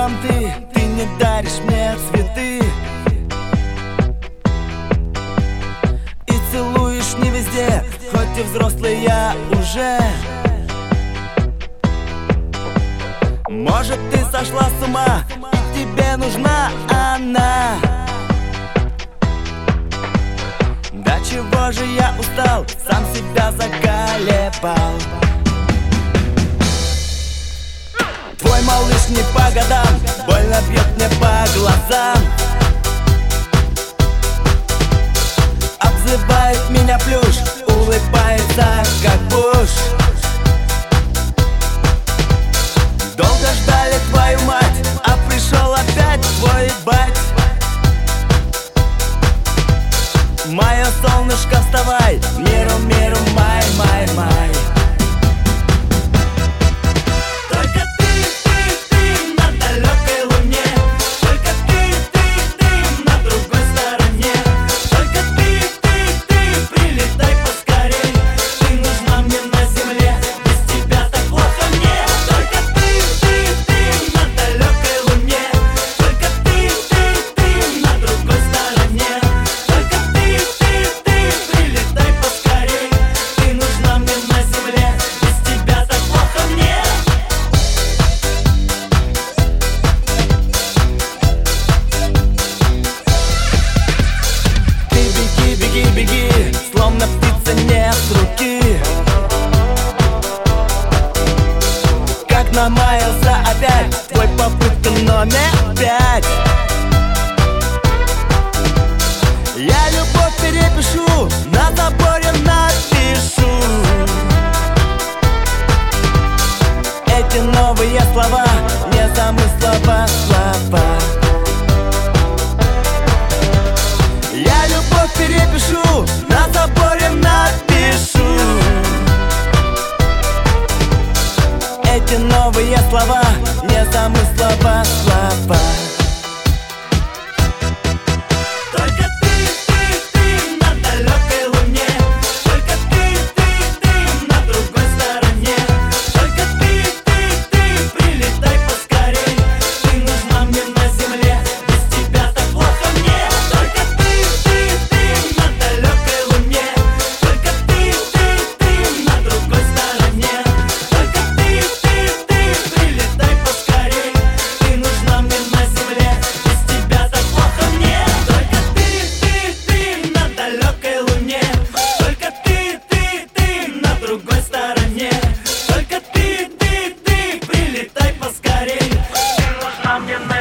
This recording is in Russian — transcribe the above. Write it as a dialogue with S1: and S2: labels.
S1: целом ты не даришь мне цветы и целуешь не везде, хоть и взрослый я уже. Может, ты сошла с ума, и тебе нужна она. Да чего же я устал, сам себя заколебал. Твой малыш не по годам, больно бьет мне по глазам. Обзывает меня плюш, улыбается как Буш. Долго ждали твою мать, а пришел опять твой бать. Мое солнышко, вставай, миру, миру, май, май, май. Только ты на далекой луне. Только ты на другой стороне. Только ты прилетай поскорей. Ты нужна мне на земле, без тебя так плохо мне. Только ты на далекой луне. Только ты на другой стороне. Только прилетай поскорей. Ты нужна мне на земле, без тебя так плохо мне. Ты беги, беги, беги, словно птица не с руки. Как намаялся опять твой попытка номер 5. Я любовь перепишу, на заборе напишу. Эти новые слова, не замыслова слова. Я любовь перепишу, на заборе напишу. Эти новые слова, не замыслова слова. Только ты на далекой луне. Только ты на другой стороне. Только ты прилетай поскорей. Ты нужна мне на земле, без тебя так плохо мне. Только ты на далекой луне. Только ты на другой стороне. Только ты прилетай поскорей. Ты нужна мне на земле, без тебя так плохо мне. Только ты на далекой луне. Только ты на другой стороне. Только ты прилетай поскорей. Ты нужна мне на